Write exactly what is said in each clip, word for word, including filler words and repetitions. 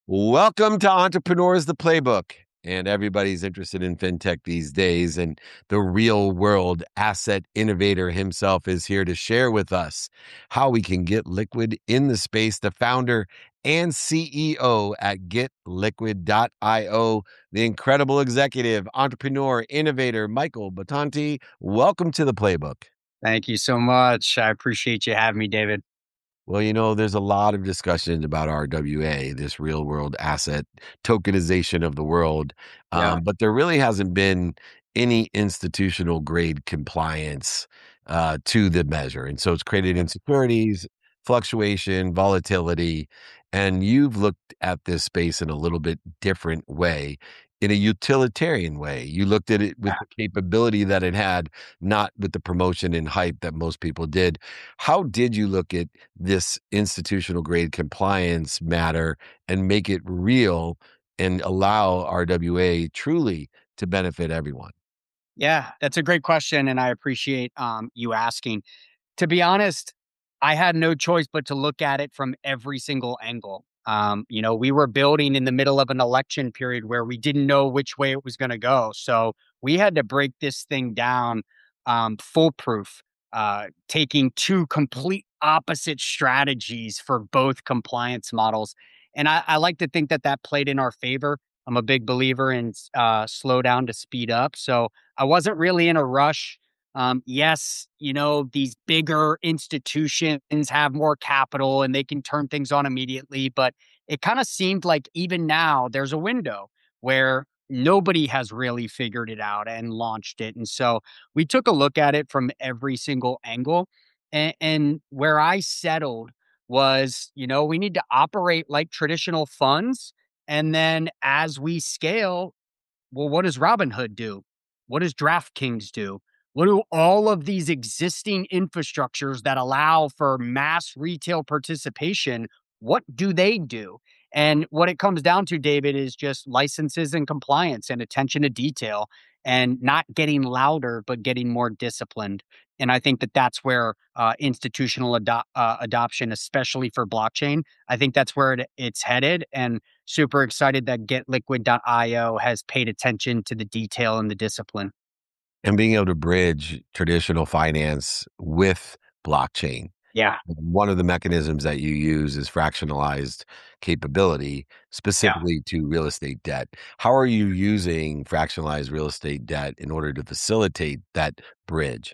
Welcome to Entrepreneurs the Playbook. And everybody's interested in fintech these days. And the real world asset innovator himself is here to share with us how we can get liquid in the space. The founder and C E O at get liquid dot io, the incredible executive, entrepreneur, innovator, Michael Batanti. Welcome to the Playbook. Thank you so much. I appreciate you having me, David. Well, you know, there's a lot of discussion about R W A, this real world asset tokenization of the world. Yeah. Um, but there really hasn't been any institutional grade compliance uh, to the measure. And so it's created insecurities, fluctuation, volatility. And you've looked at this space in a little bit different way, in a utilitarian way. You looked at it with the capability that it had, not with the promotion and hype that most people did. How did you look at this institutional grade compliance matter and make it real and allow R W A truly to benefit everyone? Yeah, that's a great question. And I appreciate um, you asking. To be honest, I had no choice but to look at it from every single angle. Um, you know, we were building in the middle of an election period where we didn't know which way it was going to go. So we had to break this thing down um, foolproof, uh, taking two complete opposite strategies for both compliance models. And I, I like to think that that played in our favor. I'm a big believer in uh, slow down to speed up. So I wasn't really in a rush. Um, yes, you know, these bigger institutions have more capital and they can turn things on immediately. But it kind of seemed like even now there's a window where nobody has really figured it out and launched it. And so we took a look at it from every single angle. And, and where I settled was, you know, we need to operate like traditional funds. And then as we scale, well, what does Robinhood do? What does DraftKings do? What do all of these existing infrastructures that allow for mass retail participation, what do they do? And what it comes down to, David, is just licenses and compliance and attention to detail and not getting louder, but getting more disciplined. And I think that that's where uh, institutional ado- uh, adoption, especially for blockchain, I think that's where it, it's headed. And super excited that get liquid dot io has paid attention to the detail and the discipline. And being able to bridge traditional finance with blockchain. Yeah. One of the mechanisms that you use is fractionalized capability, Yeah. specifically to real estate debt. How are you using fractionalized real estate debt in order to facilitate that bridge?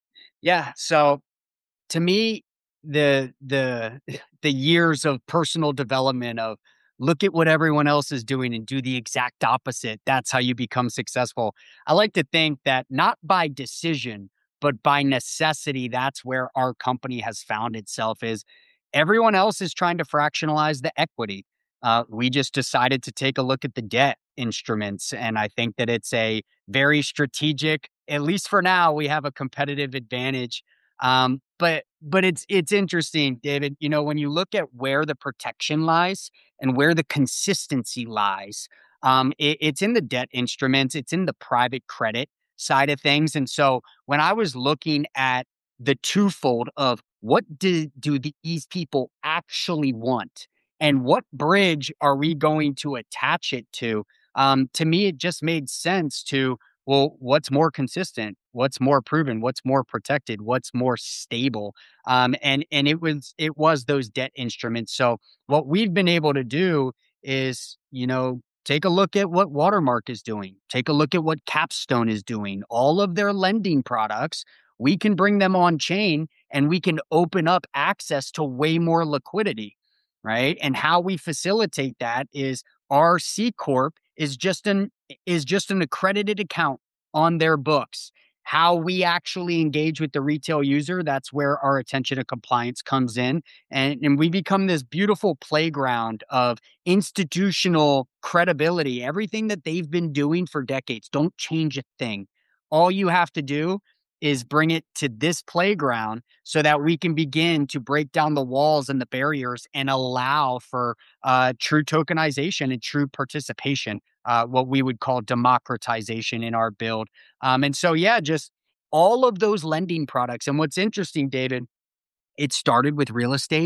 Yeah. So to me, the the the years of personal development of look at what everyone else is doing and do the exact opposite. That's how you become successful. I like to think that not by decision, but by necessity, that's where our company has found itself is everyone else is trying to fractionalize the equity. Uh, we just decided to take a look at the debt instruments. And I think that it's a very strategic, at least for now, we have a competitive advantage. Um, but but it's it's interesting, David. You know, when you look at where the protection lies and where the consistency lies, um, it, it's in the debt instruments, it's in the private credit side of things. And so when I was looking at the twofold of what do, do these people actually want and what bridge are we going to attach it to, um, to me, it just made sense to well, what's more consistent? What's more proven? What's more protected? What's more stable? Um, and and it was it was those debt instruments. So what we've been able to do is, you know, take a look at what Watermark is doing. Take a look at what Capstone is doing. All of their lending products, we can bring them on chain and we can open up access to way more liquidity, right? And how we facilitate that is our C corp is just an is just an accredited account on their books. How we actually engage with the retail user, that's where our attention to compliance comes in. And, and we become this beautiful playground of institutional credibility. Everything that they've been doing for decades, don't change a thing. All you have to do is bring it to this playground so that we can begin to break down the walls and the barriers and allow for uh, true tokenization and true participation, uh, what we would call democratization in our build. Um, and so, yeah, just all of those lending products. And what's interesting, David, it started with real estate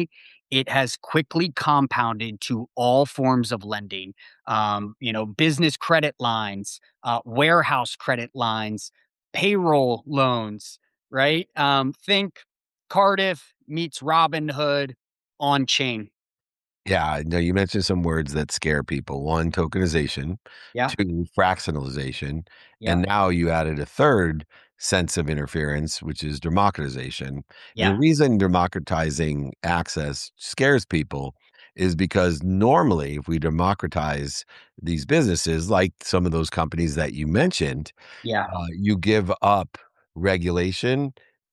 it has quickly compounded to all forms of lending. Um, you know, business credit lines, uh, warehouse credit lines, payroll loans, right? Um, think Cardiff meets Robinhood on chain. Yeah, no, you mentioned some words that scare people. One, tokenization, Yeah, two, fractionalization, yeah, and now you added a third sense of interference, which is democratization. And the yeah, reason democratizing access scares people is because normally, if we democratize these businesses, like some of those companies that you mentioned, yeah, uh, you give up regulation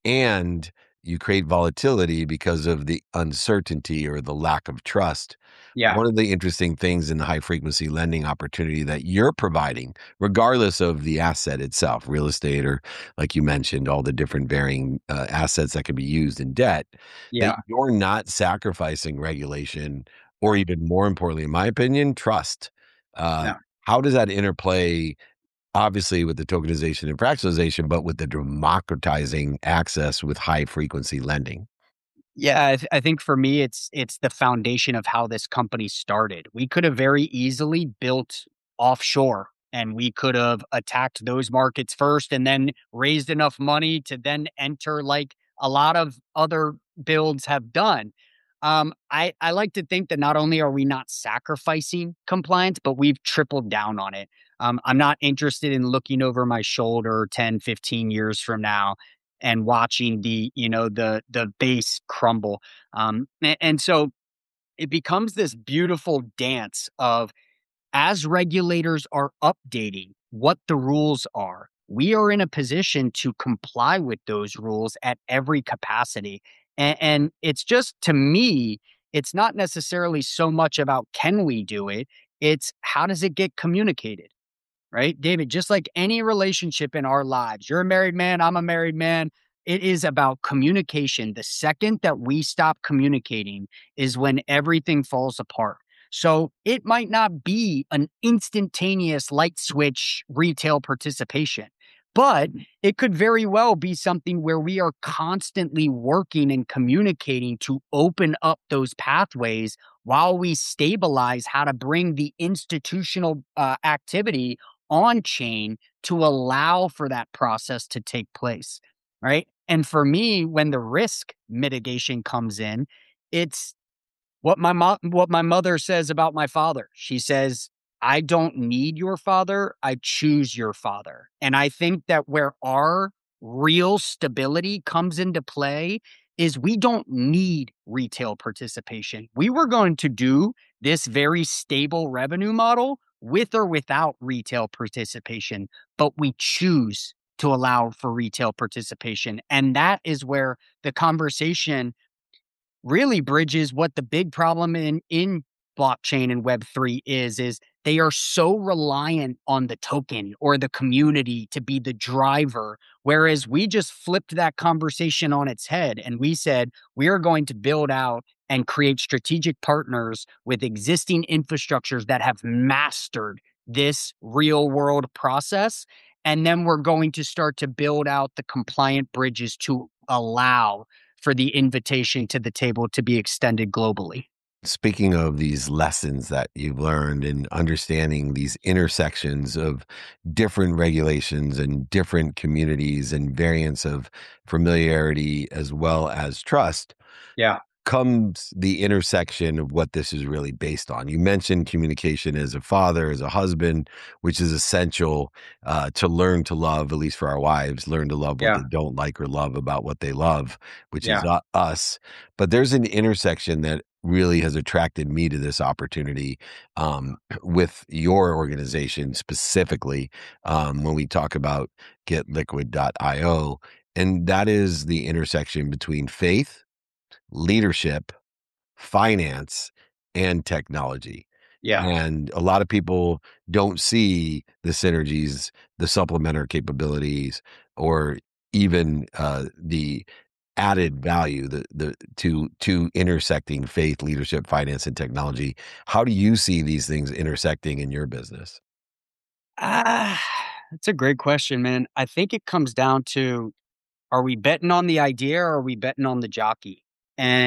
and you create volatility because of the uncertainty or the lack of trust. yeah, One of the interesting things in the high frequency lending opportunity that you're providing, regardless of the asset itself, real estate, or like you mentioned, all the different varying uh, assets that can be used in debt, that yeah, you're not sacrificing regulation, or even more importantly, in my opinion, trust. Uh, yeah. how does that interplay obviously with the tokenization and fractionalization, but with the democratizing access with high frequency lending? Yeah, I, th- I think for me, it's it's the foundation of how this company started. We could have very easily built offshore, and we could have attacked those markets first, and then raised enough money to then enter, like a lot of other builds have done. Um, I I like to think that not only are we not sacrificing compliance, but we've tripled down on it. Um, I'm not interested in looking over my shoulder ten, fifteen years from now and watching the, you know, the the base crumble. Um, a- and so it becomes this beautiful dance of, as regulators are updating what the rules are, we are in a position to comply with those rules at every capacity. And, and it's just, to me, it's not necessarily so much about can we do it, it's how does it get communicated? Right? David, just like any relationship in our lives, you're a married man, I'm a married man. It is about communication. The second that we stop communicating is when everything falls apart. So it might not be an instantaneous light switch retail participation, but it could very well be something where we are constantly working and communicating to open up those pathways while we stabilize how to bring the institutional uh, activity on chain to allow for that process to take place, right? And for me, when the risk mitigation comes in, it's what my mom what my mother says about my father. She says, "I don't need your father, I choose your father." And I think that where our real stability comes into play is we don't need retail participation. We were going to do this very stable revenue model with or without retail participation, but we choose to allow for retail participation. And that is where the conversation really bridges what the big problem in in blockchain and web three is is they are so reliant on the token or the community to be the driver, whereas we just flipped that conversation on its head and we said we are going to build out and create strategic partners with existing infrastructures that have mastered this real world process, and then we're going to start to build out the compliant bridges to allow for the invitation to the table to be extended globally. Speaking of these lessons that you've learned and understanding these intersections of different regulations and different communities and variants of familiarity as well as trust, Yeah, comes the intersection of what this is really based on. You mentioned communication as a father, as a husband, which is essential uh, to learn to love, at least for our wives, learn to love what yeah, they don't like or love about what they love, which is yeah, uh, us. But there's an intersection that really has attracted me to this opportunity um, with your organization specifically um, when we talk about get liquid dot io. And that is the intersection between faith, leadership, finance, and technology. yeah. And a lot of people don't see the synergies, the supplementary capabilities, or even uh, the added value the the to to intersecting faith, leadership, finance, and technology. How do you see these things intersecting in your business? Ah, that's a great question, man. I think it comes down to, are we betting on the idea or are we betting on the jockey? And Mm.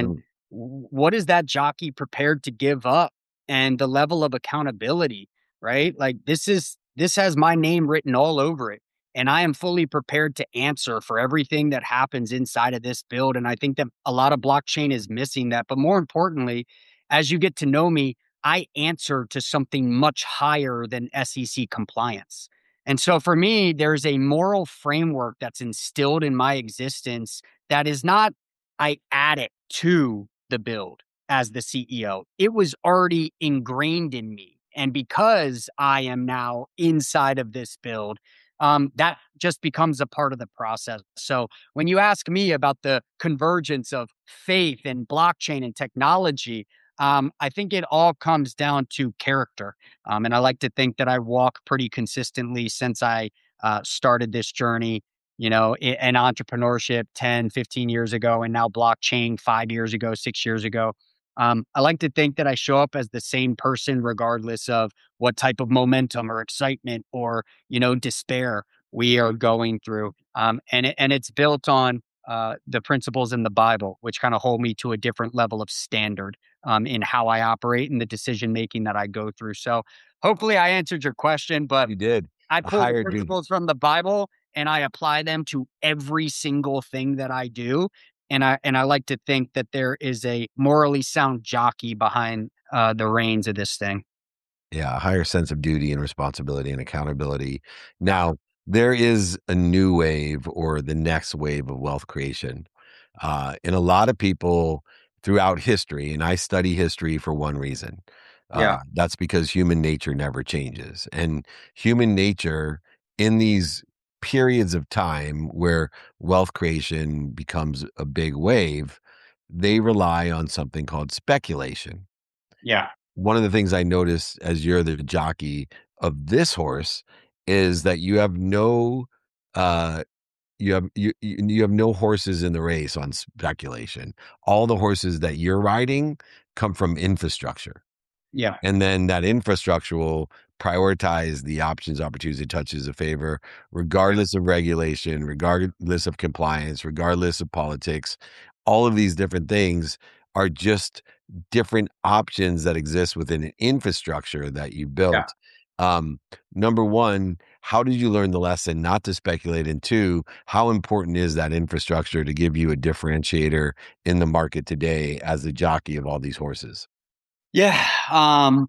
w- what is that jockey prepared to give up, and the level of accountability, right? Like this is this has my name written all over it, and I am fully prepared to answer for everything that happens inside of this build. And I think that a lot of blockchain is missing that. But more importantly, as you get to know me, I answer to something much higher than S E C compliance. And so for me, there's a moral framework that's instilled in my existence that is not I add it to the build as the C E O. It was already ingrained in me. And because I am now inside of this build, um, that just becomes a part of the process. So when you ask me about the convergence of faith and blockchain and technology, um, I think it all comes down to character. Um, and I like to think that I walk pretty consistently since I uh, started this journey, you know, i- and entrepreneurship ten, fifteen years ago, and now blockchain five years ago, six years ago. Um, I like to think that I show up as the same person, regardless of what type of momentum or excitement or, you know, despair we are going through. Um, and, it, and it's built on uh, the principles in the Bible, which kind of hold me to a different level of standard um, in how I operate and the decision making that I go through. So hopefully I answered your question, but You did. I A pull the higher dude. principles from the Bible and I apply them to every single thing that I do. And I and I like to think that there is a morally sound jockey behind uh, the reins of this thing. Yeah, a higher sense of duty and responsibility and accountability. Now, there is a new wave or the next wave of wealth creation. Uh, and a lot of people throughout history, and I study history for one reason. Yeah, Uh, that's because human nature never changes. And human nature in these periods of time where wealth creation becomes a big wave, they rely on something called speculation. yeah, One of the things I noticed as you're the jockey of this horse is that you have no, uh, you have you you you have no horses in the race on speculation. All the horses that you're riding come from infrastructure. yeah, And then that infrastructure will prioritize the options, opportunities, and touches of favor, yeah, regardless of regulation, regardless of compliance, regardless of politics. All of these different things are just different options that exist within an infrastructure that you yeah. built. Um, number one, how did you learn the lesson not to speculate? And two, how important is that infrastructure to give you a differentiator in the market today as the jockey of all these horses? Yeah. Um,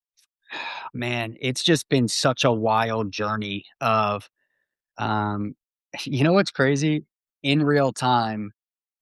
man, it's just been such a wild journey of um, you know what's crazy? In real time,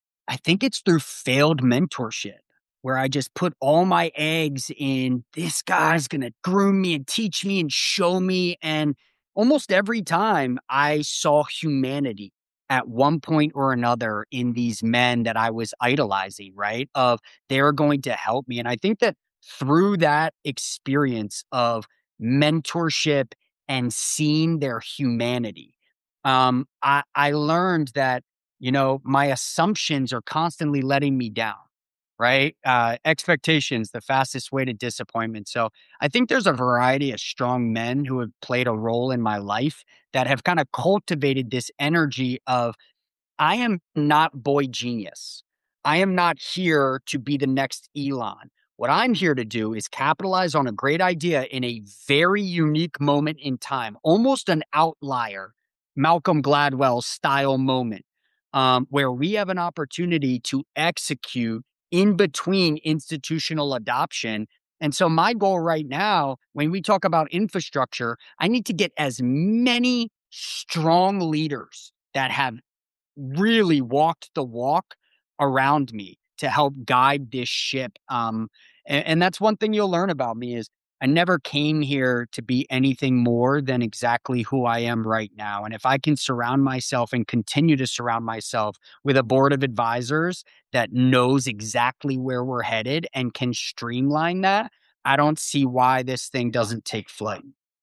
I think it's through failed mentorship where I just put all my eggs in this guy's going to groom me and teach me and show me. And almost every time I saw humanity at one point or another in these men that I was idolizing, right? Of they're going to help me. And I think that through that experience of mentorship and seeing their humanity, um, I, I learned that you know, my assumptions are constantly letting me down, right? Uh, expectations, the fastest way to disappointment. So I think there's a variety of strong men who have played a role in my life that have kind of cultivated this energy of I am not boy genius. I am not here to be the next Elon. What I'm here to do is capitalize on a great idea in a very unique moment in time, almost an outlier, Malcolm Gladwell style moment, um, where we have an opportunity to execute in between institutional adoption. And so, my goal right now, when we talk about infrastructure, I need to get as many strong leaders that have really walked the walk around me to help guide this ship. Um, and, and that's one thing you'll learn about me is I never came here to be anything more than exactly who I am right now. And if I can surround myself and continue to surround myself with a board of advisors that knows exactly where we're headed and can streamline that, I don't see why this thing doesn't take flight.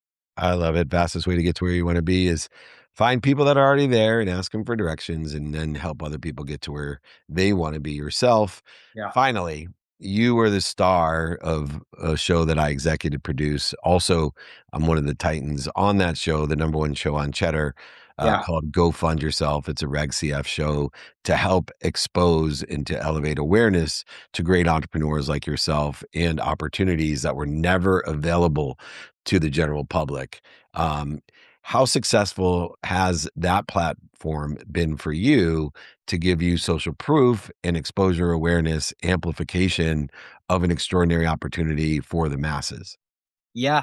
I love it. Fastest way to get to where you want to be is find people that are already there and ask them for directions and then help other people get to where they want to be yourself. Yeah. Finally, you were the star of a show that I executive produce. Also, I'm one of the titans on that show, the number one show on Cheddar. uh, Yeah. called Go Fund Yourself. It's a Reg C F show to help expose and to elevate awareness to great entrepreneurs like yourself and opportunities that were never available to the general public. Um, how successful has that platform been for you to give you social proof and exposure, awareness, amplification of an extraordinary opportunity for the masses? Yeah.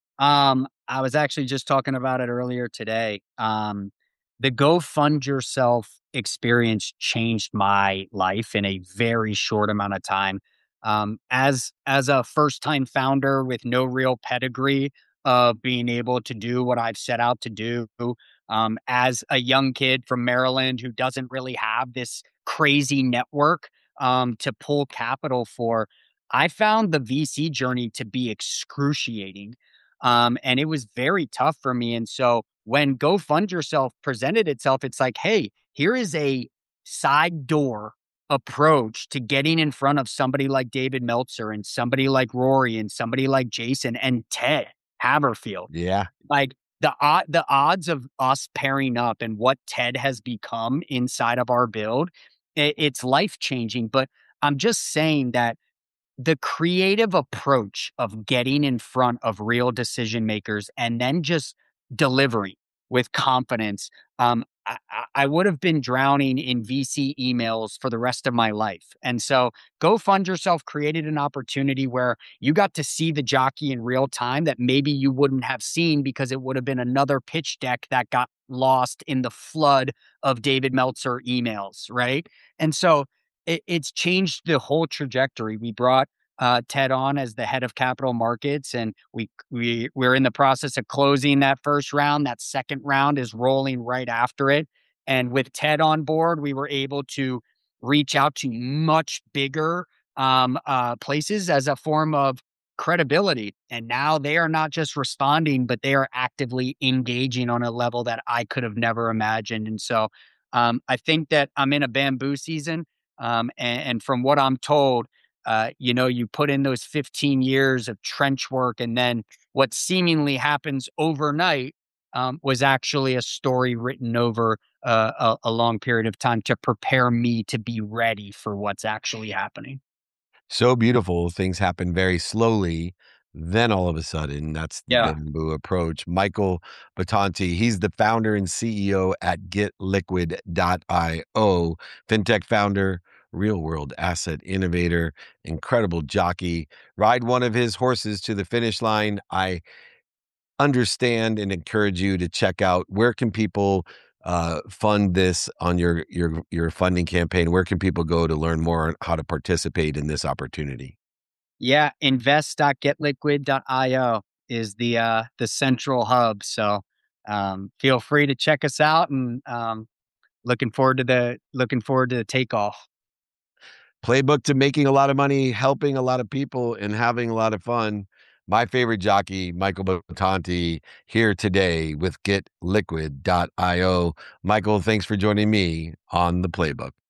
Um, I was actually just talking about it earlier today. Um, the Go Fund Yourself experience changed my life in a very short amount of time. Um, as as a first time founder with no real pedigree of being able to do what I've set out to do, um, as a young kid from Maryland who doesn't really have this crazy network um, to pull capital for, I found the V C journey to be excruciating, um, and it was very tough for me. And so when Go Fund Yourself presented itself, it's like, hey, here is a side door approach to getting in front of somebody like David Meltzer and somebody like Rory and somebody like Jason and Ted Haberfield. Yeah. Like the odd the odds of us pairing up and what Ted has become inside of our build, I it's life changing. But I'm just saying that the creative approach of getting in front of real decision makers and then just delivering with confidence. Um, I, I I would have been drowning in V C emails for the rest of my life. And so Go Fund Yourself created an opportunity where you got to see the jockey in real time that maybe you wouldn't have seen because it would have been another pitch deck that got lost in the flood of David Meltzer emails, right? And so it, it's changed the whole trajectory. We brought uh, Ted on as the head of capital markets, and we we we're in the process of closing that first round. That second round is rolling right after it, and with Ted on board, we were able to reach out to much bigger um, uh, places as a form of credibility. And now they are not just responding, but they are actively engaging on a level that I could have never imagined. And so um, I think that I'm in a bamboo season. Um, and, and from what I'm told, uh, you know, you put in those fifteen years of trench work, and then what seemingly happens overnight um, was actually a story written over uh, a, a long period of time to prepare me to be ready for what's actually happening. So beautiful. Things happen very slowly. Then all of a sudden, that's the Yeah. bamboo approach. Michael Batanti, he's the founder and C E O at get liquid dot io, fintech founder, real world asset innovator, incredible jockey. Ride one of his horses to the finish line. I understand and encourage you to check out where can people uh, fund this on your your your funding campaign. Where can people go to learn more on how to participate in this opportunity? Yeah, invest dot get liquid dot io is the uh the central hub. So um feel free to check us out, and um looking forward to the looking forward to the takeoff. Playbook to making a lot of money, helping a lot of people, and having a lot of fun. My favorite jockey, Michael Batanti, here today with get liquid dot io. Michael, thanks for joining me on the Playbook.